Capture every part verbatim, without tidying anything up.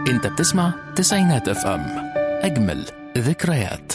انت بتسمع تسعينات اف ام، اجمل ذكريات.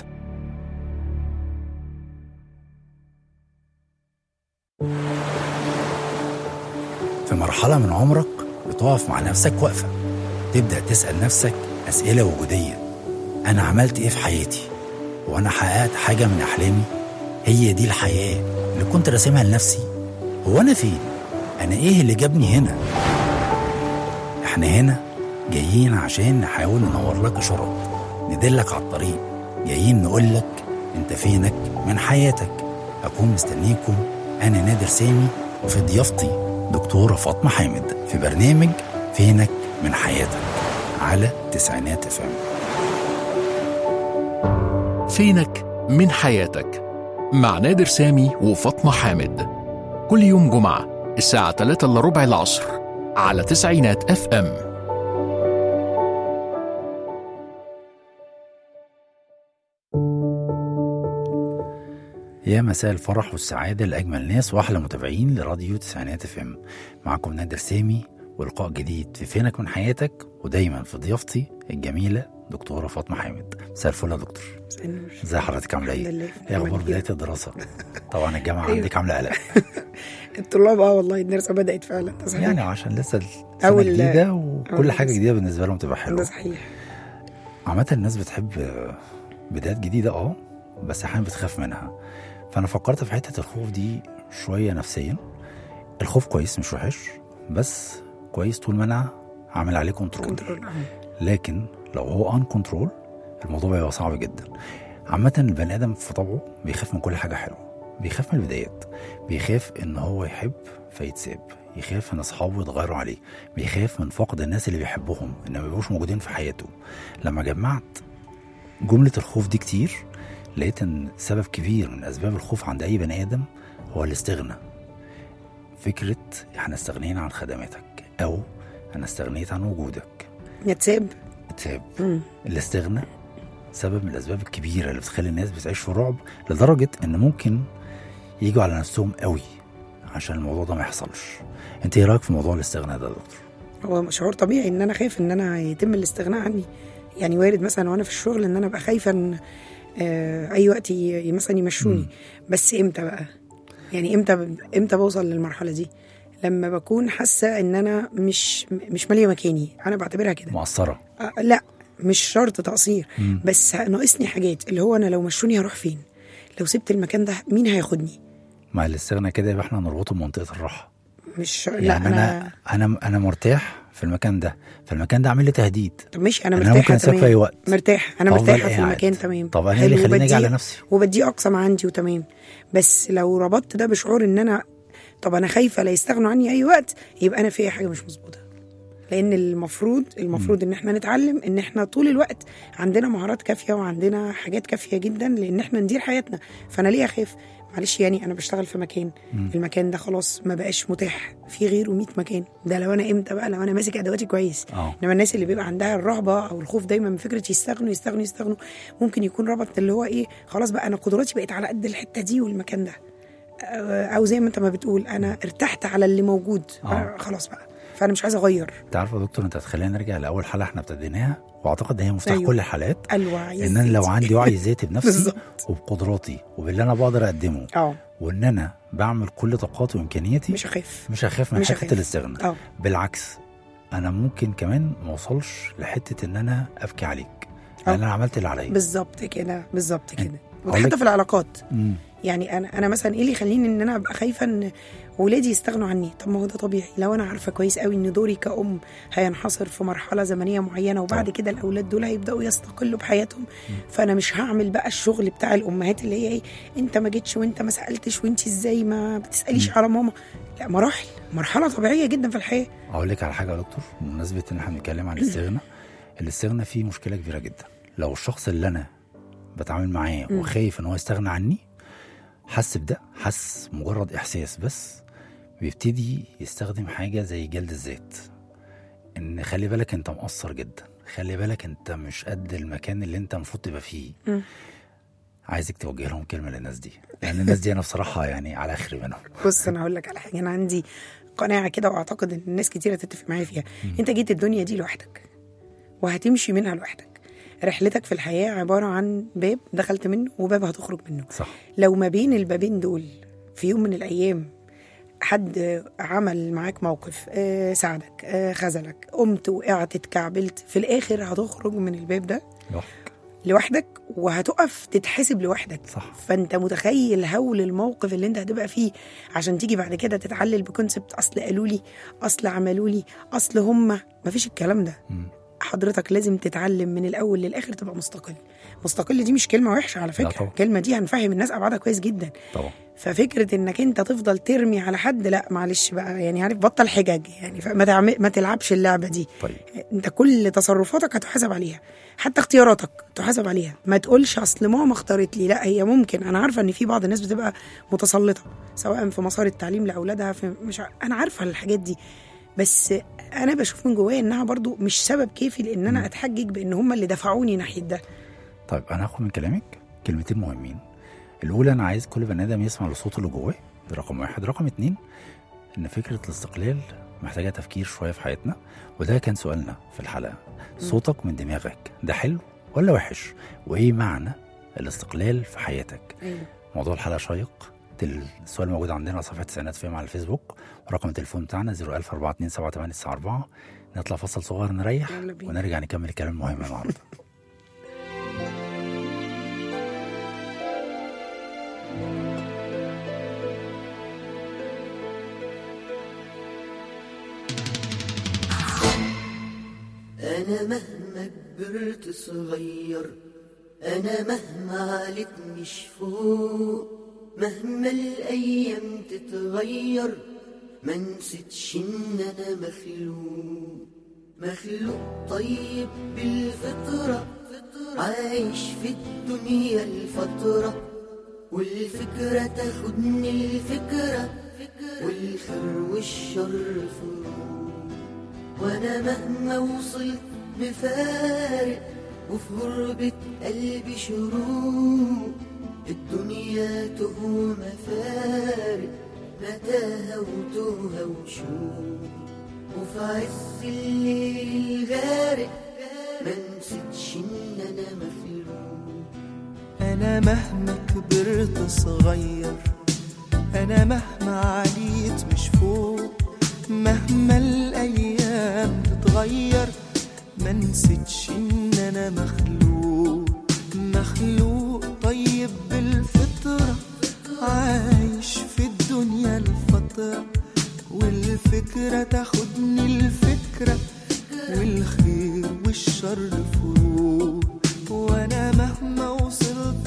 في مرحلة من عمرك بتقف مع نفسك وقفة، تبدأ تسأل نفسك أسئلة وجودية. أنا عملت إيه في حياتي؟ وأنا حققت حاجة من أحلامي؟ هي دي الحياة اللي كنت راسمها لنفسي؟ هو أنا فين؟ أنا إيه اللي جابني هنا؟ إحنا هنا جايين عشان نحاول ننور لك إشارات، ندلك على الطريق، جايين نقولك أنت فينك من حياتك. أكون مستنيكم أنا نادر سامي، وفي ضيافتي دكتورة فاطمة حامد في برنامج فينك من حياتك على تسعينات اف ام. فينك من حياتك مع نادر سامي وفاطمة حامد، كل يوم جمعة الساعة ثلاثة إلا ربع العصر على تسعينات اف ام. يا مساء الفرح والسعادة لأجمل ناس وأحلى متابعين لراديو تسعينات اف ام. معكم نادر سامي ولقاء جديد في فينك من حياتك، ودايما في ضيافتي الجميلة دكتورة فاطمة حامد. مساء الفل يا دكتور. ازي حضرتك؟ عامله ايه؟ ايه اخبار بداية الدراسة؟ طبعا الجامعة عندك عاملة قلق. الطلاب اه والله الدراسة بدأت فعلا يعني عشان لسه السنة جديدة وكل حاجة جديدة بالنسبة لهم تبقى حلوة. ده صحيح. عامة الناس بتحب بدايات جديدة اه بس احيانا بتخاف منها، فأنا فكرت في حتة الخوف دي شوية نفسيا. الخوف كويس مش وحش، بس كويس طول ما أنا عامل عليه كنترول. لكن لو هو ان كنترول الموضوع بيبقى صعب جدا. عامة البني آدم في طبعه بيخاف من كل حاجة حلوة، بيخاف من البدايات، بيخاف إن هو يحب فيتساب، يخاف إن أصحابه يتغيروا عليه، بيخاف من فقد الناس اللي بيحبهم إن ما بيبقوش موجودين في حياته. لما جمعت جملة الخوف دي كتير لقيت ان سبب كبير من اسباب الخوف عند اي بني ادم هو الاستغناء. فكرة احنا استغنينا عن خدماتك، او انا استغنيت عن وجودك. يتساب يتساب. الاستغناء سبب من الاسباب الكبيرة اللي بتخلي الناس بتعيش في رعب، لدرجة ان ممكن يجوا على نفسهم قوي عشان الموضوع ده ما يحصلش. انت ايه رايك في موضوع الاستغناء ده يا دكتور؟ هو شعور طبيعي ان انا خايف ان انا يتم الاستغناء عني. يعني وارد مثلا وانا في الشغل ان انا ابقى خايفة ان آه اي وقت مثلا يمشوني. م. بس امتى بقى؟ يعني امتى امتى بوصل للمرحله دي؟ لما بكون حاسه ان انا مش مش ماليه مكاني. انا بعتبرها كده مقصره. آه لا مش شرط تقصير، م. بس ناقصني حاجات. اللي هو انا لو مشوني هروح فين؟ لو سبت المكان ده مين هياخدني؟ مع الاستغناء كده يبقى احنا نربطه بمنطقه الراحه. مش يعني لا انا انا انا, أنا مرتاح في المكان ده، فالمكان ده عامل لي تهديد. طب ماشي، انا مرتاحه. أنا ممكن اسافر في اي وقت. مرتاح انا مرتاحه في المكان تمام. طب انا اللي خليني اجي على نفسي وبدي اقصى ما عندي وتمام. بس لو ربطت ده بشعور ان انا طب انا خايفه لا يستغنوا عني اي وقت، يبقى انا في حاجه مش مظبوطه. لان المفروض المفروض م. ان احنا نتعلم ان احنا طول الوقت عندنا مهارات كافيه وعندنا حاجات كافيه جدا لان احنا ندير حياتنا. فانا ليه اخاف؟ معلش يعني انا بشتغل في مكان، م. المكان ده خلاص ما بقاش متاح في غيره مية مكان. ده لو انا امتى بقى؟ لو انا ماسك ادواتي كويس. أوه. انما الناس اللي بيبقى عندها الرهبه او الخوف دايما من فكره يستغنوا يستغنوا يستغنوا ممكن يكون ربط اللي هو ايه، خلاص بقى انا قدراتي بقت على قد الحته دي والمكان ده، او زي ما انت ما بتقول انا ارتحت على اللي موجود. خلاص بقى فانا مش عايز اغير. تعرف يا دكتور انت هتخلينا نرجع لاول حلقه احنا ابتديناها، واعتقد ان هي مفتاح أيوه. كل الحالات، الوعي. ان انا لو عندي وعي ذاتي بنفسي وبقدراتي وباللي انا بقدر اقدمه، أوه. وان انا بعمل كل طاقاتي وامكانياتي، مش هخاف مش هخاف من حته الاستغناء. بالعكس انا ممكن كمان ما اوصلش لحته ان انا ابكي عليك لان انا عملت اللي عليا. بالظبط كده بالظبط كده. وحتى في العلاقات مم. يعني انا انا مثلا ايه اللي يخليني ان انا ابقى خايفه ان ولادي يستغنوا عني؟ طب ما هو ده طبيعي. لو انا عارفه كويس قوي ان دوري كأم هينحصر في مرحله زمنيه معينه، وبعد كده الاولاد دول هيبداوا يستقلوا بحياتهم، م. فانا مش هعمل بقى الشغل بتاع الامهات اللي هي ايه، انت ما جيتش وانت ما سالتش وانت ازاي ما بتساليش م. على ماما. لا، مراحل مرحله طبيعيه جدا في الحياه. اقول لك على حاجه يا دكتور، بمناسبه ان احنا بنتكلم عن الاستغناء الاستغناء فيه مشكله كبيره جدا. لو الشخص اللي انا بتعامل معاه وخايف ان هو يستغنى عني حس بده، حس مجرد احساس بس، بيبتدي يستخدم حاجه زي جلد الذات. ان خلي بالك انت مقصر جدا، خلي بالك انت مش قد المكان اللي انت المفروض تبقى فيه. م. عايزك توجه لهم كلمه للناس دي، لان الناس دي انا بصراحه يعني على اخر منهم. بص انا هقول لك على حاجه، انا عندي قناعه كده واعتقد ان الناس كتيره تتفق معايا فيها. م. انت جيت الدنيا دي لوحدك، وهتمشي منها لوحدك. رحلتك في الحياة عبارة عن باب دخلت منه وباب هتخرج منه. صح. لو ما بين البابين دول في يوم من الأيام حد عمل معاك موقف آه ساعدك آه خذلك، قمت وقعت اتكعبلت، في الآخر هتخرج من الباب ده لوحدك لوحدك وهتقف تتحسب لوحدك. صح. فانت متخيل هول الموقف اللي انت هتبقى فيه عشان تيجي بعد كده تتعلل بكونسبت اصل قالوا لي، اصل عملوا لي، اصل هم. مفيش الكلام ده. م. حضرتك لازم تتعلم من الاول للاخر تبقى مستقل. مستقل دي مش كلمه وحشه على فكره، الكلمه دي هنفهم الناس ابعادها كويس جدا طبعا. ففكره انك انت تفضل ترمي على حد، لا معلش بقى، يعني عارف بطل حجج يعني، ما تعمل ما تلعبش اللعبه دي. طيب. انت كل تصرفاتك هتحاسب عليها، حتى اختياراتك تحاسب عليها. ما تقولش اصل ماما اختارت لي، لا هي ممكن، انا عارفه ان في بعض الناس بتبقى متسلطه سواء في مسار التعليم لاولادها في مش ع... انا عارفه الحاجات دي، بس انا بشوف من جوايا انها برضو مش سبب كافي لان انا اتحجج بان هم اللي دفعوني ناحيه ده. طيب انا هاخد من كلامك كلمتين مهمين. الاولى انا عايز كل بني ادم يسمع لصوته اللي جواه، ده رقم واحد. رقم اتنين ان فكره الاستقلال محتاجه تفكير شويه في حياتنا، وده كان سؤالنا في الحلقه. صوتك من دماغك ده حلو ولا وحش؟ وايه معنى الاستقلال في حياتك؟ أيوة. موضوع الحلقه شيق. السؤال موجود عندنا على صفحه تسعينات فيهم على الفيسبوك، ورقم التليفون بتاعنا صفر ألف أربعة اتنين سبعة تمانية تسعة أربعة. نطلع فصل صغير نريح ونرجع نكمل الكلام المهم النهارده. أنا مهما كبرت صغير، أنا مهما عليت مش فوق، مهما الأيام تتغير ما نسيتش إن أنا مخلوق، مخلوق طيب بالفطرة، عايش في الدنيا الفترة، والفكرة تاخدني الفكرة، والخير والشر فروق، وانا مهما وصلت مفارق وفي غربة قلبي شروق، الدنيا تهو مفارق متاهة وتوهة وشوق، وفي عز الليل الغارق ما نسيتش ان انا مخلوق. انا مهما كبرت صغير، انا مهما عليت مش فوق، مهما الايام تتغير ما نسيتش ان انا مخلوق، مخلوق طيب بالفطرة، عايش في الدنيا الفترة، والفكرة تاخدني الفكرة، والخير والشر فروق، وانا مهما وصلت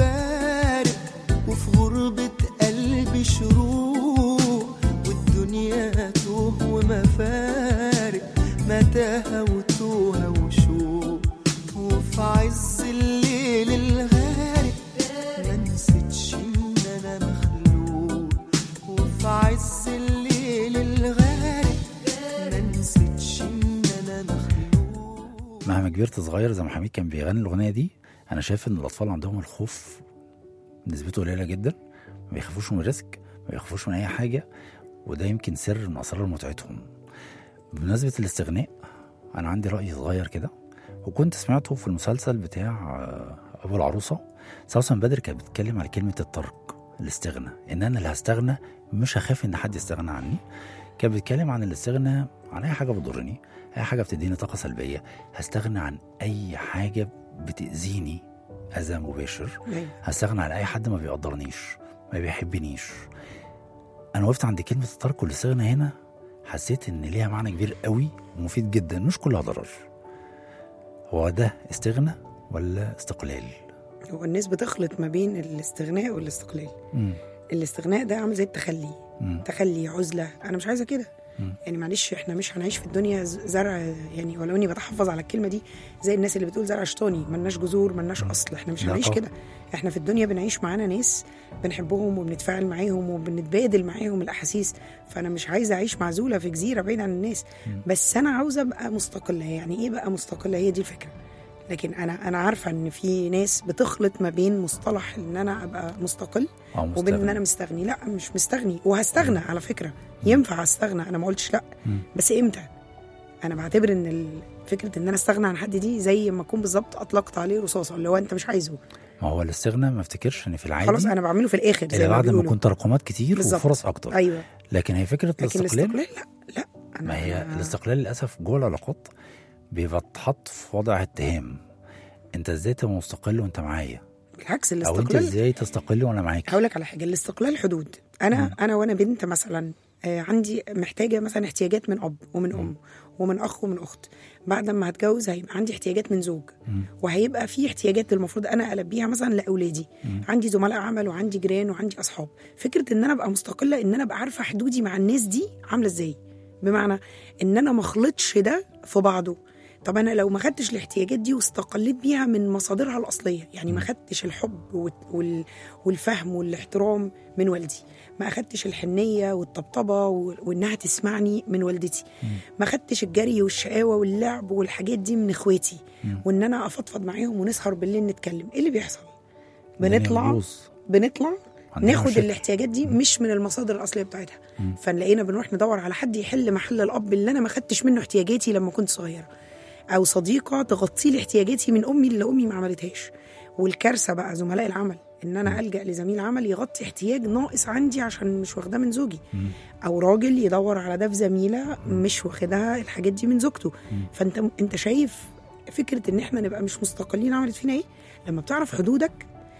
مفارق وفي غربة قلبي شروق، والدنيا توه ومفارق متاهة وتوهة وشوق، وفي عز الليل الغارق ما نسيتش ان انا مخلوق، وفي عز الليل الغارق ما نسيتش ان انا مخلوق. مهما كبرت صغير زي ما حميد كان بيغني الاغنيه دي، انا شايف ان الاطفال عندهم الخوف نسبته قليله جدا، ما بيخافوش من الريسك، ما بيخافوش من اي حاجه، وده يمكن سر من اسرار متعتهم. بمناسبه الاستغناء، انا عندي راي صغير كده، وكنت سمعته في المسلسل بتاع ابو العروسه. سوسن بدر كانت بتتكلم على كلمه الترك، الاستغناء، ان انا اللي هستغنى، مش هخاف ان حد يستغنى عني. كانت بتتكلم عن الاستغناء عن اي حاجه بتضرني، اي حاجه بتديني طاقه سلبيه، هستغنى عن اي حاجه بتاذيني اذى مباشر، هستغنى عن اي حد ما بيقدرنيش، ما بيحبنيش. انا وقفت عند كلمه الترك والاستغناء هنا، حسيت ان ليها معنى كبير قوي ومفيد جدا، مش كلها ضرر. هو ده استغناء ولا استقلال؟ هو الناس بتخلط ما بين الاستغناء والاستقلال. م. الاستغناء ده عامل زي التخلي، م. تخلي، عزله، انا مش عايزه كده. يعني معلش احنا مش هنعيش في الدنيا زرع، يعني ولو اني بتحفظ على الكلمه دي، زي الناس اللي بتقول زرع شطاني، ملناش جذور ملناش اصل. احنا مش هنعيش كده. احنا في الدنيا بنعيش معانا ناس بنحبهم وبنتفاعل معاهم وبنتبادل معاهم الاحاسيس، فانا مش عايزه اعيش معزوله في جزيره بعيد عن الناس، بس انا عاوزه ابقى مستقله. يعني ايه بقى مستقله؟ هي دي الفكره. لكن انا انا عارفه ان في ناس بتخلط ما بين مصطلح ان انا ابقى مستقل وبين ان انا مستغني. لا مش مستغني، وهستغنى على فكره، ينفع استغنى، انا ما قلتش لا، بس امتى؟ انا بعتبر ان ال- فكره ان انا استغنى عن حد دي زي ما اكون بالظبط اطلقت عليه رصاصه، اللي هو انت مش عايزه ما هو الاستغناء ما افتكرش ان في العادي خلاص انا بعمله في الاخر زي الا ما بعد ما بيقولوا. يكون تراكمات كتير بالظبط. وفرص اكتر. ايوه، لكن هي فكره لكن الاستقلال، الاستقلال لا لا أنا ما هي الاستقلال للاسف جوه العلاقات بيبقى اتحط في وضع اتهام. انت ازاي تبقى مستقل وانت معايا، بالعكس او انت الاستقلال. ازاي تستقل وانا معاك. هقول لك على حاجه، الاستقلال حدود. انا مم. انا وانا بنت مثلا آه، عندي محتاجه مثلا احتياجات من اب ومن ام ومن اخ ومن اخت. بعد ما هتجوز هيبقى عندي احتياجات من زوج، مم. وهيبقى في احتياجات المفروض انا البيها مثلا لاولادي. مم. عندي زملاء عمل وعندي جيران وعندي اصحاب. فكره ان انا ابقى مستقله ان انا ابقى عارفه حدودي مع الناس دي عامله ازاي، بمعنى ان انا ما اخلطش ده في بعضه. طب انا لو ما خدتش الاحتياجات دي واستقليت بيها من مصادرها الاصليه، يعني ما خدتش الحب وال- وال- والفهم والاحترام من والدي، ما اخدتش الحنيه والطبطبه و- وانها تسمعني من والدتي، ما خدتش الجري والشقاوه واللعب والحاجات دي من اخواتي، وان انا افضفض معاهم ونسهر بالليل نتكلم، ايه اللي بيحصل؟ بنطلع بنبوظ. بنطلع عندنا ناخد مشاكل. الاحتياجات دي مش من المصادر الاصليه بتاعتها، فنلاقينا بنروح ندور على حد يحل محل الاب اللي انا ما خدتش منه احتياجاتي لما كنت صغيره، او صديقه تغطي لي احتياجاتي من امي اللي امي ما عملتهاش. والكارثه بقى زملاء العمل، ان انا الجا لزميل عمل يغطي احتياج ناقص عندي عشان مش واخداه من زوجي، او راجل يدور على ده في زميله مش واخدها الحاجات دي من زوجته. فانت انت شايف فكره ان احنا نبقى مش مستقلين عملت فينا ايه؟ لما بتعرف حدودك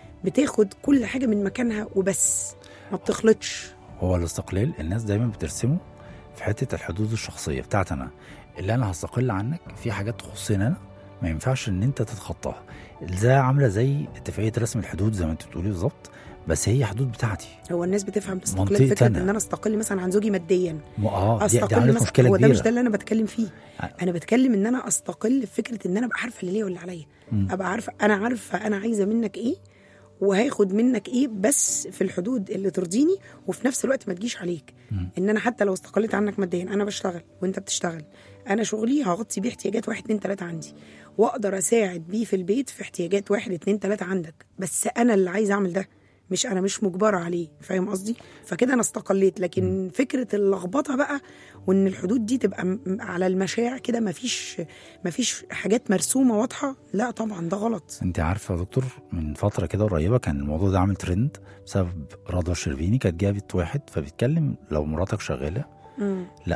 بتاخد كل حاجه من مكانها وبس، ما بتخلطش. هو الاستقلال الناس دايما بترسمه في حته الحدود الشخصيه بتاعت انا، اللي انا هستقل عنك في حاجات تخصني انا ما ينفعش ان انت تتخطاها. زي عامله زي اتفاقيه رسم الحدود زي ما انت بتقولي بالظبط، بس هي حدود بتاعتي. هو الناس بتفهم الاستقلال منطقتي فكره أنا. ان انا استقل مثلا عن زوجي ماديا، م- اه دي, دي استقل عملت مثلا. مشكله هو كبيره. ده مش ده اللي انا بتكلم فيه. آه. انا بتكلم ان انا استقل في فكره ان انا ابقى عارفه اللي ليا واللي عليا، ابقى عارفه انا عارفه انا عايزه منك ايه وهاخد منك ايه، بس في الحدود اللي ترضيني، وفي نفس الوقت ما تجيش عليك. ان انا حتى لو استقلت عنك ماديا، انا بشتغل وانت بتشتغل، انا شغلي هغطي بيه احتياجات واحد اتنين تلاته عندي، واقدر اساعد بيه في البيت في احتياجات واحد اتنين تلاته عندك، بس انا اللي عايزه اعمل ده، مش انا مش مجبره عليه. فاهم قصدي؟ فكده انا استقليت. لكن فكره اللخبطه بقى، وان الحدود دي تبقى م- على المشاع كده، مفيش مفيش حاجات مرسومه واضحه، لا طبعا ده غلط. انت عارفه يا دكتور، من فتره كده قريبه كان الموضوع ده عامل ترند بسبب رضوى الشربيني. كانت جابت واحد فبيتكلم لو مراتك شغاله مم. لا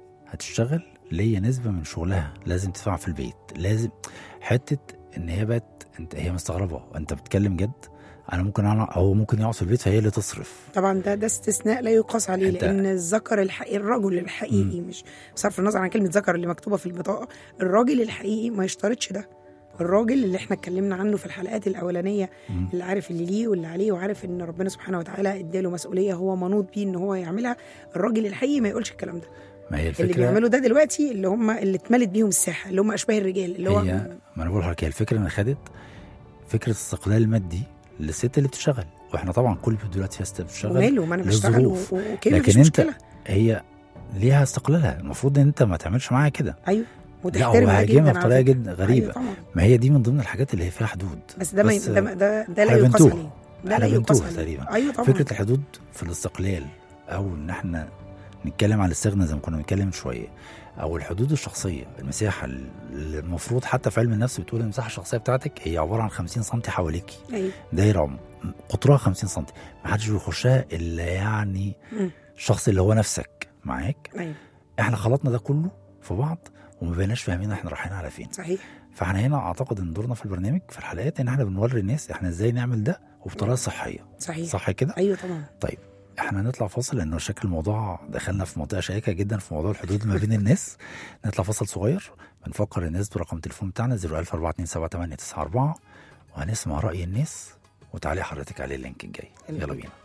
هتشتغل ليا نسبه من شغلها لازم تدفع في البيت، لازم حته ان هي بقت انت هي مستغربه انت بتتكلم جد، انا ممكن انا او ممكن يقعد في البيت فهي اللي تصرف. طبعا ده ده استثناء لا يقاس عليه، أنت- لان الذكر الحقيقي، الرجل الحقيقي، مش بصرف النظر عن كلمه ذكر اللي مكتوبه في البطاقه، الراجل الحقيقي ما يشترطش ده. الراجل اللي احنا اتكلمنا عنه في الحلقات الاولانيه، اللي عارف اللي ليه واللي عليه، وعارف ان ربنا سبحانه وتعالى اداله مسؤوليه هو منوط بيه ان هو يعملها، الراجل الحقيقي ما يقولش الكلام ده. ما هي اللي الفكره بيعملوا ده دلوقتي اللي هم اللي اتملت بيهم الساحه، اللي هم اشباه الرجال، اللي هو هي ما انا بقول لحضرتك هي الفكره ان خدت فكره استقلال المادي للست اللي بتشتغل، واحنا طبعا كل البيوت دلوقتي ست بتشتغل وماله، ما انا بشتغل للظروف. و- وكده مفيش لكن انت مشكله. هي ليها استقلالها، المفروض ان انت ما تعملش معاها كده. ايوه، لا وتحترم هو ده هاجمها جدا على بطريقه فكرة. جدا غريبه. أيوة طبعا. ما هي دي من ضمن الحاجات اللي هي فيها حدود. بس ده ما بس ده ده, ده لا احنا يقاس بنتوه. عليه، ده احنا لا يقاس بنتوه عليه تقريبا. ايوه طبعا. فكره الحدود في الاستقلال، او ان احنا نتكلم على الاستغناء زي ما كنا بنتكلم من شويه، او الحدود الشخصيه، المساحه اللي المفروض حتى في علم النفس بتقول المساحه الشخصيه بتاعتك هي عباره عن خمسين سنتي حواليكي، ايوه دايره عم- قطرها خمسين سنتي، ما حدش بيخشها الا يعني مم. الشخص اللي هو نفسك معاك. ايوه احنا خلطنا ده كله في بعض وما بقيناش فاهمين احنا رايحين على فين. صحيح. فاحنا هنا اعتقد ان دورنا في البرنامج في الحلقات ان احنا بنوري الناس احنا ازاي نعمل ده وبطريقه صحيه. صحيح. صح كده؟ ايوه طبعا. طيب احنا نطلع فاصل لانه شكل الموضوع دخلنا في منطقه شائكه جدا في موضوع الحدود ما بين الناس. نطلع فاصل صغير، بنفكر الناس برقم التليفون بتاعنا صفر ألف أربعة اتنين سبعة تمانية تسعة أربعة، وهنسمع راي الناس وتعالي حضرتك عليه اللينك الجاي. يلا يلا بينا.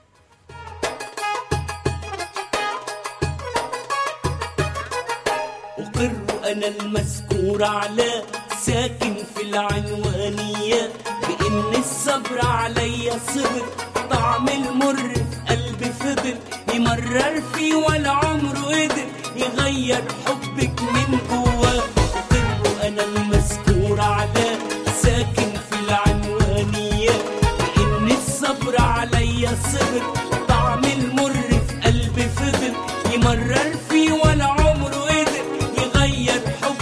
أقر أنا المذكور على ساكن في العنوانية بإن الصبر عليا صبر، طعم المر في قلبي فضل يمرر فيه ولا عمره قدر يغير حبك من جواه. أقر أنا المذكور على ساكن في العنوانية بإن الصبر عليا صبر، طعم المر في قلبي فضل يمرر فيه ولا عمره قدر يغير حبك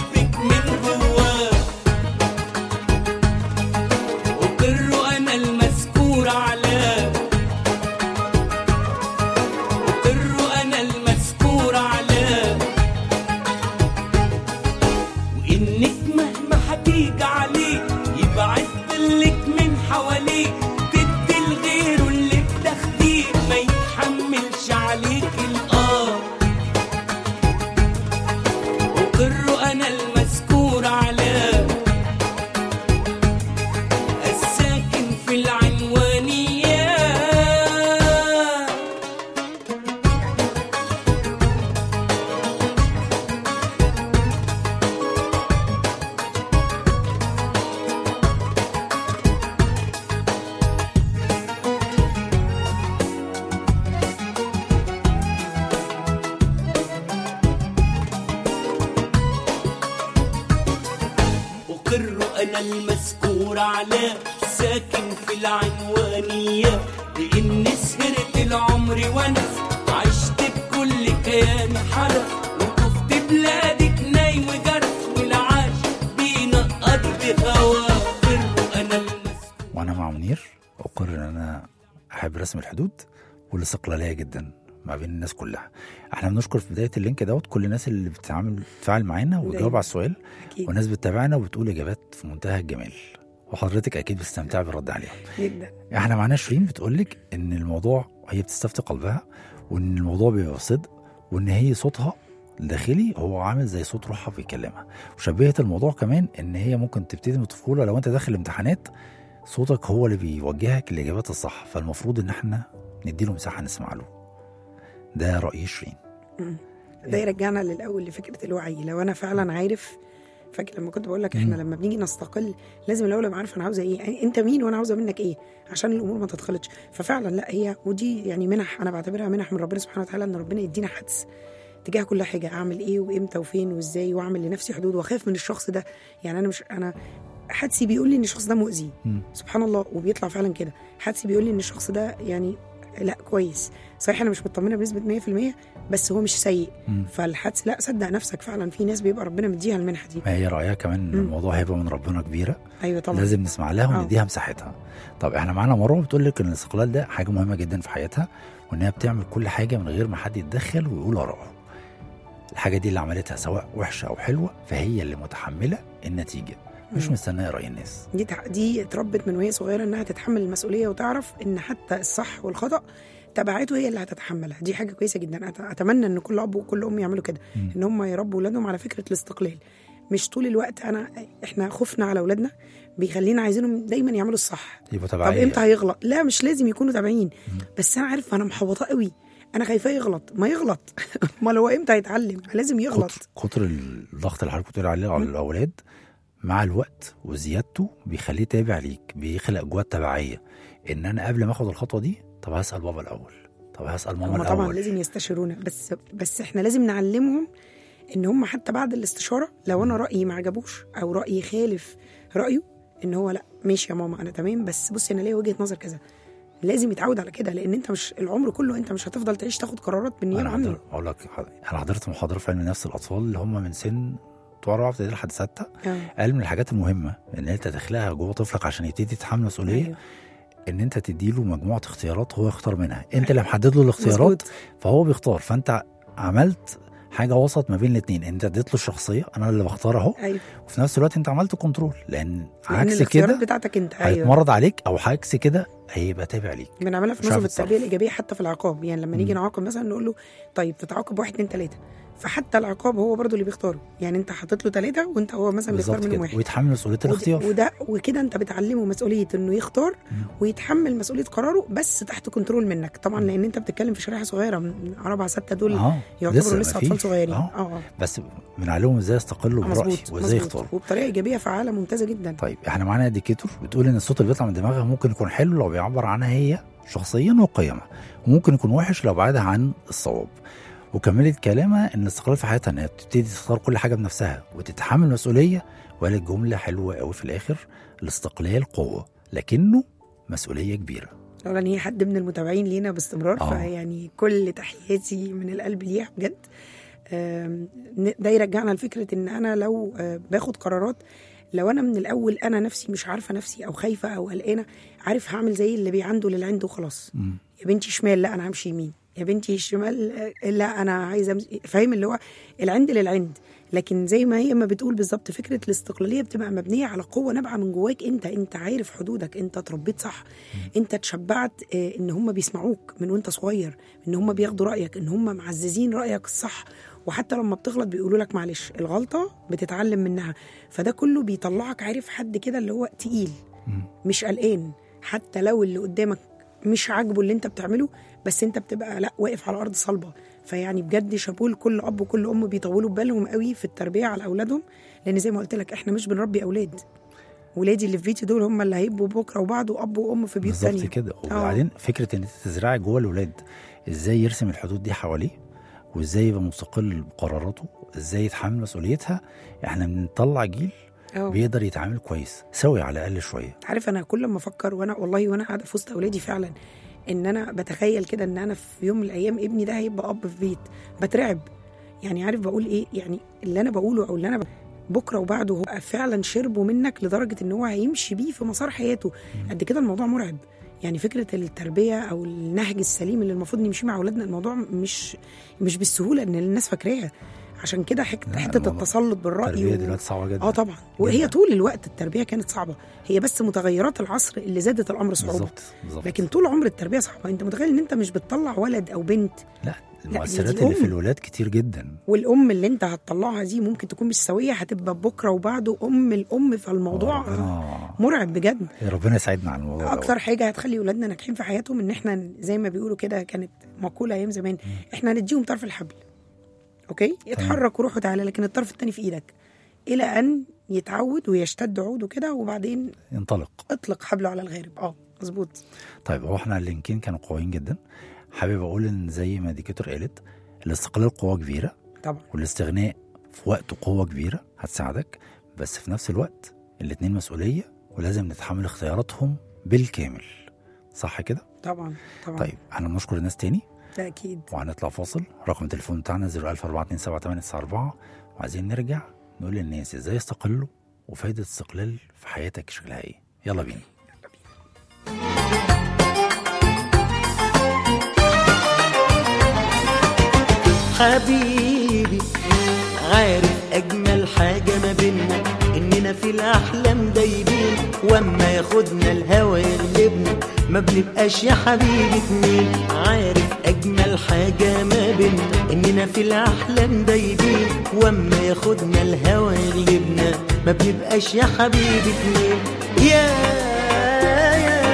أنا المذكور على ساكن في العنوانية، لأن سهرت العمر وأنا عشت بكل كياني حرق، وطفت بلادك نايم وجرح، والعاش بينا قضي خواطر. وأنا المذكور. وانا مع منير اقر ان انا احب رسم الحدود والاستقلاليه جدا ما بين الناس كلها. احنا بنشكر في بدايه اللينك دوت كل الناس اللي بتتعامل بتتفاعل معانا وتجاوب على السؤال، أكيد. والناس بتتابعنا وبتقول اجابات في منتهى الجمال، وحضرتك اكيد بتستمتع بالرد عليهم جدا. احنا معانا شيرين بتقول لك ان الموضوع هي بتستفتي قلبها، وان الموضوع بيبقى صدق، وان هي صوتها الداخلي هو عامل زي صوت روحها بيكلمها. وشبهت الموضوع كمان ان هي ممكن تبتدي من الطفوله، لو انت داخل الامتحانات صوتك هو اللي بيوجهك للاجابات الصح، فالمفروض ان احنا نديله مساحه نسمع له. ده راي شيرين. ده يرجعنا للاول لفكره الوعي. لو انا فعلا عارف، فاكر لما كنت بقول لك احنا لما بنيجي نستقل لازم الاول ابقى عارف انا عاوزه ايه، يعني انت مين وانا عاوزه منك ايه، عشان الامور ما تتخلطش. ففعلا لا، هي ودي يعني منح، انا بعتبرها منح من ربنا سبحانه وتعالى، ان ربنا يدينا حدس تجاه كل حاجه، اعمل ايه وامتى وفين وازاي، واعمل لنفسي حدود، واخاف من الشخص ده. يعني انا مش انا حدسي بيقول لي ان الشخص ده مؤذي، سبحان الله، وبيطلع فعلا كده. حدسي بيقول لي ان الشخص ده يعني لا كويس، صحيح انا مش مطمنه بنسبه مية في المية، بس هو مش سيء. مم. فالحدس لا، صدق نفسك، فعلا في ناس بيبقى ربنا مديها المنحه دي. ما هي رايها كمان ان الموضوع هيبقى من ربنا كبيره، ايوه طبعا، لازم نسمع لها ونديها مساحتها. طب احنا معانا مروه بتقول لك ان الاستقلال ده حاجه مهمه جدا في حياتها، وانها بتعمل كل حاجه من غير ما حد يتدخل ويقول اراءه. الحاجه دي اللي عملتها سواء وحشه او حلوه فهي اللي متحمله النتيجه، مش مستنيه راي الناس. دي تع... دي اتربت من وهي صغيره انها تتحمل المسؤوليه، وتعرف ان حتى الصح والخطا تبعته هي اللي هتتحملها. دي حاجه كويسه جدا. أت... اتمنى ان كل اب وكل ام يعملوا كده، ان هم يربوا اولادهم على فكره الاستقلال. مش طول الوقت انا احنا خوفنا على اولادنا بيخلينا عايزينهم دايما يعملوا الصح. يبقوا طب تبعيه. امتى هيغلط؟ لا مش لازم يكونوا تابعين، بس انا عارف انا محبطه قوي، انا خايفاه يغلط. ما يغلط ما هو امتى هيتعلم؟ لازم يغلط. كتر, كتر الضغط اللي حضرتك بتقول عليه على الاولاد مع الوقت وزيادته بيخليه تابع ليك، بيخلق جواه التبعيه، ان انا قبل ما اخد الخطوه دي طب هسال بابا الاول، طب هسال ماما الاول. طبعا لازم يستشيرونا، بس بس احنا لازم نعلمهم ان هم حتى بعد الاستشاره لو انا رايي ما عجبوش او رايي خالف رايه، ان هو لا ماشي يا ماما انا تمام، بس بصي انا ليا وجهه نظر كذا. لازم يتعود على كده، لان انت مش العمر كله انت مش هتفضل تعيش تاخد قرارات بالنيابه عنه. اقول لك انا حضرت محاضره في علم النفس الاطفال اللي هم من سن بتوع رابعه ابتدائي لحد سته. قال من الحاجات المهمه ان انت تخلقها جوه طفلك عشان يبتدي يتحمل مسؤوليه. أيوه. ان انت تديله مجموعه اختيارات هو يختار منها، انت اللي محدد له الاختيارات مزبوط. فهو بيختار، فانت عملت حاجه وسط ما بين الاثنين، انت اديت له الشخصيه انا اللي بختار اهو. أيوه. وفي نفس الوقت انت عملت كنترول، لان عكس كده بتاعتك انت هيتمرض أيوه. عليك، او عكس كده هيبقى تابع ليك. بنعملها في نظم التربيه الايجابيه حتى في العقاب. يعني لما نيجي نعاقب مثلا نقول له طيب تتعاقب واحد اتنين تلاته، فحتى العقاب هو برضو اللي بيختاره. يعني انت حاطط له ثلاثه وانت هو مثلا بيختار منهم واحد، ويتحمل مسؤوليه الاختيار. وده وكده انت بتعلمه مسؤوليه انه يختار مم. ويتحمل مسؤوليه قراره، بس تحت كنترول منك طبعا. مم. لان انت بتتكلم في شريحه صغيره من رابعه سته، دول آه. يعتبروا لسه اطفال صغيرين. اه آه. بس بنعلمهم ازاي يستقلوا براي وازاي يختاروا، وبطريقه ايجابيه فعاله ممتازه جدا. طيب احنا معانا ديكيتور بتقول ان الصوت اللي بيطلع من دماغها ممكن يكون حلو لو بيعبر عنها هي شخصيا وقيمها، وممكن يكون وحش لو بعدها عن الصواب. وكملت كلامها ان الاستقلال في حياتها انها تبتدي تختار كل حاجه بنفسها وتتحمل مسؤوليه. وقالت جمله حلوه قوي في الاخر: الاستقلال قوه لكنه مسؤوليه كبيره. اولا هي حد من المتابعين لينا باستمرار، آه. فيعني كل تحياتي من القلب ليها بجد. ده يرجعنا لفكره ان انا لو باخد قرارات، لو انا من الاول انا نفسي مش عارفه نفسي او خايفه او قلقانه، عارف هعمل زي اللي بيعنده للعنده وخلاص. يا بنتي شمال، لا انا همشي يمين. يا بنتي الشمال، لا انا عايزه امشي. فاهم اللي هو العند للعند. لكن زي ما هي ما بتقول بالظبط، فكره الاستقلاليه بتبقى مبنيه على قوه نابعه من جواك انت. انت عارف حدودك، انت اتربيت صح، انت اتشبعت ان هم بيسمعوك من وانت صغير، ان هم بياخدوا رايك، ان هم معززين رايك الصح، وحتى لما بتغلط بيقولوا لك معلش، الغلطه بتتعلم منها. فده كله بيطلعك عارف حد كده اللي هو تقيل، مش قلقان، حتى لو اللي قدامك مش عاجبه اللي انت بتعمله، بس انت بتبقى لا واقف على ارض صلبه. فيعني بجد شابوه لكل اب وكل ام بيطولوا بالهم قوي في التربيه على اولادهم، لان زي ما قلت لك احنا مش بنربي اولاد. ولادي اللي في بيتي دول هم اللي هيبقوا بكره وبعد واب وام في بيوت ثانيه. بالظبط كده. وبعدين فكره ان انت تزرعي جوه الاولاد ازاي يرسم الحدود دي حواليه، وازاي يبقى مستقل بقراراته، ازاي يتحمل مسؤوليتها. احنا بنطلع جيل أوه. بيقدر يتعامل كويس سوي على الاقل شويه. عارف انا كل ما افكر وانا والله وانا قاعده في وسط اولادي فعلا ان انا بتخيل كده ان انا في يوم من الايام ابني ده هيبقى اب في بيت، بترعب. يعني عارف بقول ايه؟ يعني اللي انا بقوله او اللي انا بكره وبعده هو فعلا شربه منك لدرجه ان هو هيمشي بيه في مسار حياته. قد كده الموضوع مرعب. يعني فكره التربيه او النهج السليم اللي المفروض نمشي مع اولادنا، الموضوع مش مش بالسهوله ان الناس فاكراها. عشان كده حته حته التسلط بالراي التربيه دلوقتي صعبه جدا. اه طبعا، وهي طول الوقت التربيه كانت صعبه، هي بس متغيرات العصر اللي زادت الامر صعوبه. بالظبط بالظبط. لكن طول عمر التربيه صعبه. انت متخيل ان انت مش بتطلع ولد او بنت؟ لا المؤثرات اللي في الولاد كتير جدا. والام اللي انت هتطلعها دي ممكن تكون مش سويه، هتبقى بكره وبعده ام الام. فالموضوع ربنا مرعب بجد. ربنا يساعدنا على الموضوع. اكتر حاجه هتخلي ولادنا ناجحين في حياتهم ان احنا زي ما بيقولوا كده، كانت مقوله ايام زمان، احنا هنديهم طرف الحبل، اوكي، يتحرك وروح وتعالى، لكن الطرف الثاني في ايدك الى ان يتعود ويشتد عوده كده، وبعدين ينطلق، اطلق حبله على الغارب. اه مظبوط. طيب هو احنا اللينكين كانوا قويين جدا. حابب اقول ان زي ما ديكتور قالت، الاستقلال قوه كبيره طبعا، والاستغناء في وقت قوه كبيره هتساعدك، بس في نفس الوقت الاتنين مسؤوليه ولازم نتحمل اختياراتهم بالكامل، صح كده؟ طبعا طبعا. طيب احنا بنشكر الناس تاني، ده اكيد، وهنطلع فاصل. رقم التليفون بتاعنا صفر ألف أربعة اتنين سبعة تمانية تسعة أربعة، وعايزين نرجع نقول للناس ازاي يستقلوا وفايده الاستقلال في حياتك شكلها ايه. يلا بينا. حبيبي عارف أجمل حاجة ما بينا إننا في الأحلام دايبين، وأما ياخدنا الهوى يغلبنا ما بنبقاش يا حبيبي اتنين. عارف أجمل حاجة ما بينا إننا في الأحلام دايبين، وأما ياخدنا الهوى يغلبنا ما بنبقاش يا حبيبي اتنين. يا يا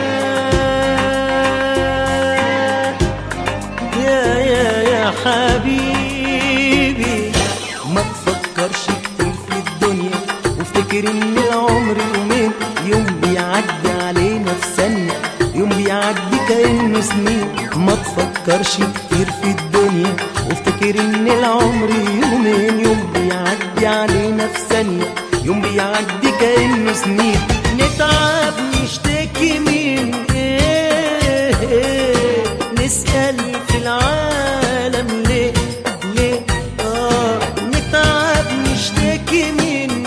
يا يا يا حبيبي، ما تفكرش كتير في الدنيا وافتكر ان العمر يومين، يوم بيعدي علينا في ثانية، يوم بيعدي كأنه سنين. ما تفكرش كتير في الدنيا وافتكر ان العمر يومين، يوم بيعدي علينا في ثانية، يوم بيعدي كأنه سنين. نتعب نشتكي من ايه, إيه نسأل في العالم ليه ليه آه نتعب نشتكي من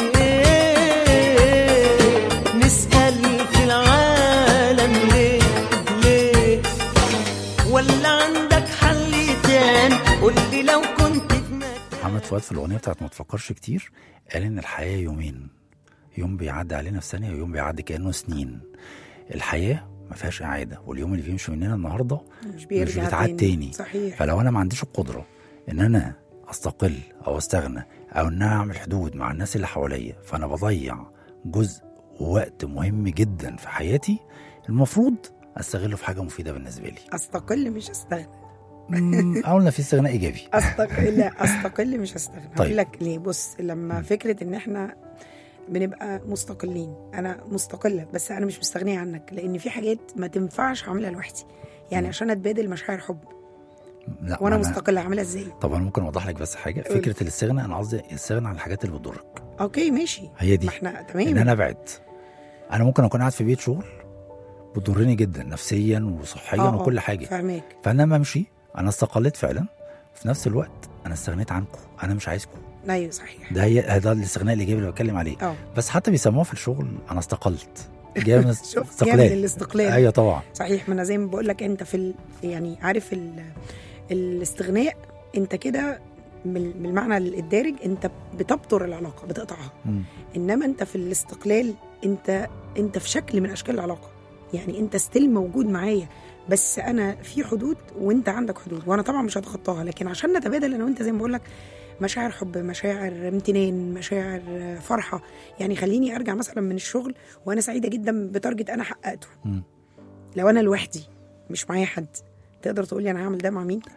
ايه، نسأل في العالم ليه ليه. ولا عندك حل تاني قول لي لو كنت في مكان. محمد فؤاد في الاغنيه بتاعت ما تفكرش كتير قال ان الحياه يومين، يوم بيعدي علينا في ثانيه ويوم بيعدي كانه سنين. الحياه ما فيهاش اعاده، واليوم اللي بيمشي مننا النهارده مش بيرجع مش بيتعاد تاني. صحيح. فلو انا ما عنديش القدره ان انا استقل او استغنى او ان انا اعمل حدود مع الناس اللي حواليا، فانا بضيع جزء ووقت مهم جدا في حياتي المفروض استغله في حاجه مفيده بالنسبه لي. استقل مش استغنى. قلنا في استغناء ايجابي. استقل لا استقل مش استغنى. طيب. هقول لك ليه. بص، لما فكره ان احنا بنبقى مستقلين، انا مستقله بس انا مش مستغنيه عنك، لان في حاجات ما تنفعش اعملها لوحدي. يعني عشان اتبادل مشاعر حب لا وانا أنا... مستقله اعملها ازاي؟ طب انا ممكن اوضح لك بس حاجه. قول. فكره الاستغناء انا قصدي الاستغناء عن الحاجات اللي بتضرك. اوكي ماشي، هي دي. ما احنا تمام. ان انا ابعد. انا ممكن اكون قاعد في بيت شغل بتضرني جدا نفسيا وصحيا آه وكل حاجه، فاهمك. فانا ما امشي انا استقلت فعلا، في نفس الوقت انا استغنيت عنكم، انا مش عايزكم. ايوه صحيح. ده هي ده الاستغناء الايجابي اللي بتكلم عليه. اه بس حتى بيسموها في الشغل انا استقلت. جاي من شوف جاي من الاستقلال. ايوه طبعا صحيح. ما انا زي ما بقول لك، انت في ال... يعني عارف ال... الاستغناء انت كده بالمعنى الدارج انت بتبطر العلاقه، بتقطعها. م. انما انت في الاستقلال انت انت في شكل من اشكال العلاقه، يعني انت ستيل موجود معايا، بس انا في حدود وانت عندك حدود، وانا طبعا مش هتخطاها، لكن عشان نتبادل انا وانت زي ما بقول لك مشاعر حب، مشاعر امتنان، مشاعر فرحه. يعني خليني ارجع مثلا من الشغل وانا سعيده جدا بتارجت انا حققته. م. لو انا لوحدي مش معايا حد، تقدر تقول لي انا هعمل ده مع مين؟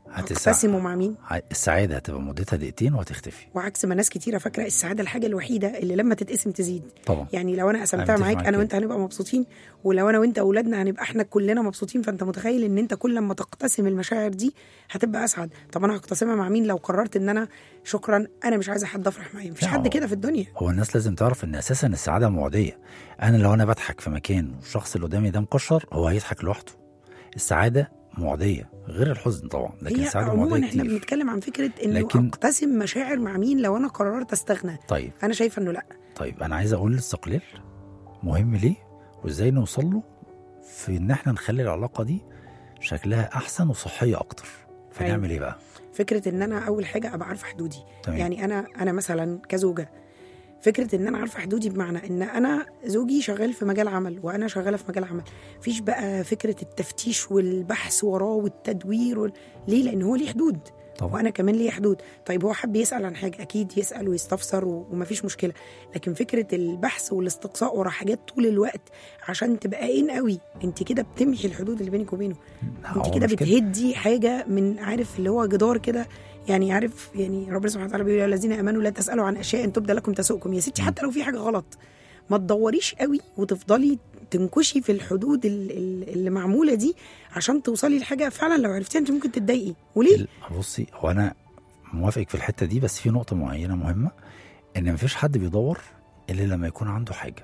هتقتسموا مع مين؟ السعاده هتبقى مدتها دقيقتين وهتختفي، وعكس ما ناس كتيره فاكره السعاده الحاجه الوحيده اللي لما تتقسم تزيد. طبعا. يعني لو انا قسمتها معاك معاك انا وانت هنبقى مبسوطين، ولو انا وانت اولادنا هنبقى احنا كلنا مبسوطين. فانت متخيل ان انت كل لما تقتسم المشاعر دي هتبقى اسعد. طب انا هقتسمها مع مين لو قررت ان انا شكرا انا مش عايزه حد افرح معايا؟ مفيش حد كده في الدنيا. هو الناس لازم تعرف ان اساسا السعاده معديه. انا لو انا بضحك في مكان والشخص اللي قدامي ده مكشر هو هيضحك لوحده. السعاده معديه غير الحزن طبعا، لكن السعاده معديه عموما كتير. احنا بنتكلم عن فكره انه لكن... اقتسم مشاعر مع مين لو انا قررت استغنى. طيب انا شايفه انه لا. طيب انا عايز اقول الاستقلال مهم ليه وازاي نوصل له، في ان احنا نخلي العلاقه دي شكلها احسن وصحيه اكتر. فنعمل أيوة. ايه بقى؟ فكره ان انا اول حاجه ابقى عارفه حدودي. تمام. يعني انا انا مثلا كزوجه، فكره ان انا عارفه حدودي بمعنى ان انا زوجي شغال في مجال عمل وانا شغاله في مجال عمل، مفيش بقى فكره التفتيش والبحث وراه والتدوير وال... ليه؟ لان هو ليه حدود طبعا. وانا كمان ليه حدود. طيب هو حب يسال عن حاجه اكيد يسال ويستفسر و... ومفيش مشكله، لكن فكره البحث والاستقصاء ورا حاجات طول الوقت عشان تبقى ان قوي، انت كده بتمحي الحدود اللي بينك وبينه. انت كده بتهدي حاجه من عارف اللي هو جدار كده. يعني عارف يعني ربنا سبحانه وتعالى بيقول الذين امنوا لا تسالوا عن اشياء ان تبدى لكم تسؤكم. يا ستي حتى لو في حاجه غلط ما تدوريش قوي وتفضلي تنكشي في الحدود اللي معموله دي عشان توصلي لحاجه فعلا لو عرفتيها انت ممكن تتضايقي. وليه؟ بصي هو انا موافقك في الحته دي، بس في نقطه معينه مهمه، ان مفيش حد بيدور الا لما يكون عنده حاجه،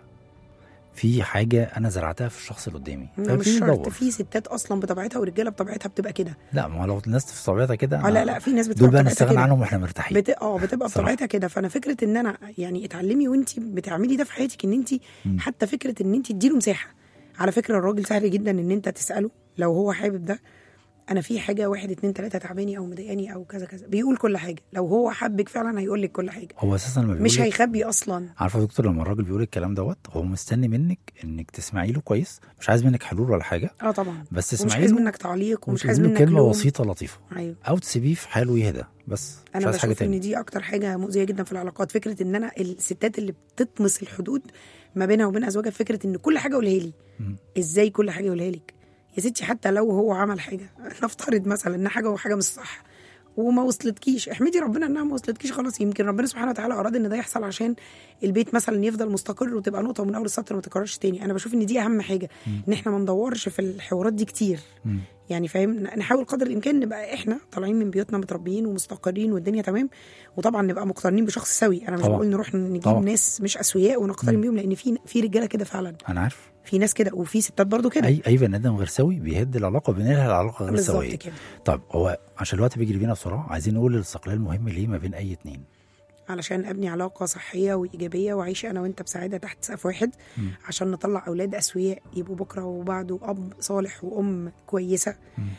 في حاجه انا زرعتها في الشخص اللي قدامي. مش شرط، في ستات اصلا بطبيعتها ورجاله بطبيعتها بتبقى كده. لا ما لو الناس في طبيعتها كده اه لا لا في ناس بتبقى دول نستغنى عنهم واحنا مرتاحين. بت... اه بتبقى بطبيعتها كده. فانا فكره ان انا يعني اتعلمي وانت بتعملي ده في حياتك، ان انت حتى فكره ان انت تديله مساحه. على فكره الراجل سهل جدا ان انت تساله لو هو حابب ده، انا في حاجه واحد اتنين تلاته تعباني او مضايقاني او كذا كذا، بيقول كل حاجه. لو هو حبك فعلا هيقول لك كل حاجه. هو اساسا لما مش هيخبي اصلا. عارفه يا دكتور لما الراجل بيقول الكلام دوت هو مستني منك انك تسمعي له كويس، مش عايز منك حلول ولا حاجه. اه طبعا. بس تسمعي له، مش عايز منك تعليق ومش عايز منك كلمه لوم. بسيطه لطيفه. أيوه. او تسيبيه في حاله يهدى بس. انا بشوف ان دي اكتر حاجه مؤذيه جدا في العلاقات، فكره ان انا الستات اللي بتطمس الحدود ما بينها وبين ازواجها، فكره ان كل حاجه قولها لي. ازاي كل حاجه قولها لك يا ستي؟ حتى لو هو عمل حاجه نفترض مثلا ان حاجه وحاجه مش صح وما وصلتكيش، احمدي ربنا انها ما وصلتكيش، خلاص يمكن ربنا سبحانه وتعالى اراد ان ده يحصل عشان البيت مثلا يفضل مستقر وتبقى نقطه من اول السطر ما تكررش تاني. انا بشوف ان دي اهم حاجه، ان احنا ما ندورش في الحوارات دي كتير. م. يعني فاهم، نحاول قدر الامكان نبقى احنا طالعين من بيوتنا متربيين ومستقرين والدنيا تمام، وطبعا نبقى مقترنين بشخص سوي. انا مش بقول نروح نجيب طبعا. ناس مش اسوياء ونقترن بيهم، لان في في رجاله كده فعلا. انا عارف في ناس كده وفي ستات برضو كده. اي اي بني ادم غير سوي بيهد العلاقه وبينهي العلاقه غير سويه. طب هو عشان الوقت بيجري بينا بسرعه، عايزين نقول الاستقلال مهم ليه ما بين اي اتنين؟ علشان ابني علاقه صحيه وايجابيه واعيش انا وانت بسعاده تحت سقف واحد. م. عشان نطلع اولاد اسوياء يبقوا بكره وبعده اب صالح وام كويسه.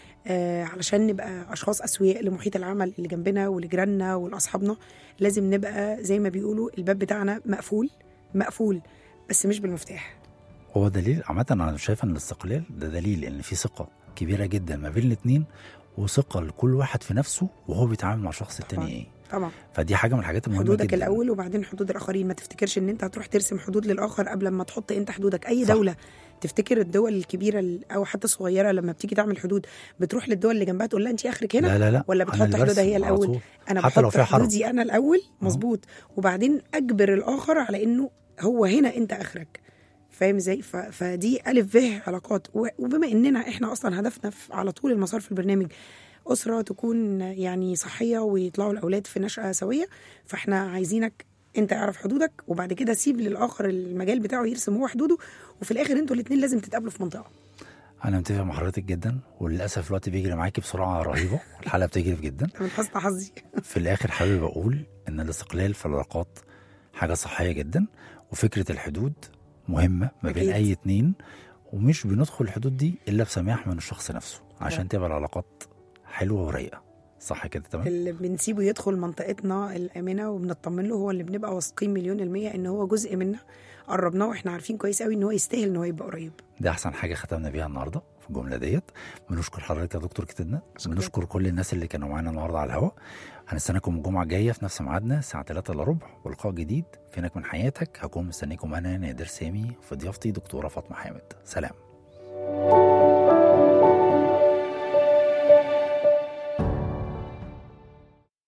آه علشان نبقى اشخاص اسوياء لمحيط العمل اللي جنبنا ولجيراننا ولاصحابنا، لازم نبقى زي ما بيقولوا الباب بتاعنا مقفول مقفول بس مش بالمفتاح. هو دليل عامه، انا شايف ان الاستقلال ده دليل ان في ثقه كبيره جدا ما بين الاثنين، وثقه لكل واحد في نفسه وهو بيتعامل مع الشخص الثاني ايه. طبعا. فدي حاجه من الحاجات المهمه جدا. حدودك الاول وبعدين حدود الاخرين. ما تفتكرش ان انت هتروح ترسم حدود للاخر قبل ما تحط انت حدودك. اي دوله صح. تفتكر الدول الكبيره او حتى الصغيره لما بتيجي تعمل حدود بتروح للدول اللي جنبها تقول لها انت اخرك هنا؟ لا لا لا. ولا بتحط حدودها هي الاول؟ انا بحط حدودي انا الاول مظبوط، وبعدين اجبر الاخر على انه هو هنا انت اخرك. فاهم ازاي؟ فدي الف ب علاقات. وبما اننا احنا اصلا هدفنا على طول المسار في البرنامج أسرة تكون يعني صحية ويطلعوا الأولاد في نشأة سوية، فإحنا عايزينك أنت اعرف حدودك، وبعد كده سيب للآخر المجال بتاعه يرسم هو حدوده، وفي الآخر أنتوا الاتنين لازم تتقابلوا في منطقة. أنا متفق مع حضرتك جدا، وللأسف الوقت بيجري معاكي بسرعة رهيبة. الحلقة بتجري جدا من حسن حظي. في الآخر حابب أقول إن الاستقلال في العلاقات حاجة صحية جدا، وفكرة الحدود مهمة ما بين أي اتنين، ومش بندخل الحدود دي إلا بسماح من الشخص نفسه عشان تبقى العلاقات حلوه ورايقه. صح كده تمام؟ اللي بنسيبه يدخل منطقتنا الامنه وبنطمن له هو اللي بنبقى واثقين مليون الميه ان هو جزء منا، قربناه واحنا عارفين كويس قوي ان هو يستاهل ان هو يبقى قريب. ده احسن حاجه ختمنا بيها النهارده في الجمله ديت. بنشكر حضرتك يا دكتور كتدنا، بنشكر كل الناس اللي كانوا معانا النهارده على الهواء. هنستناكم الجمعه الجايه في نفس ميعادنا الساعه ثلاثة الا ربع، ولقاء جديد فينك من حياتك. هكون مستنيكم انا نادر سامي، في ضيافتي دكتوره فاطمه حامد. سلام.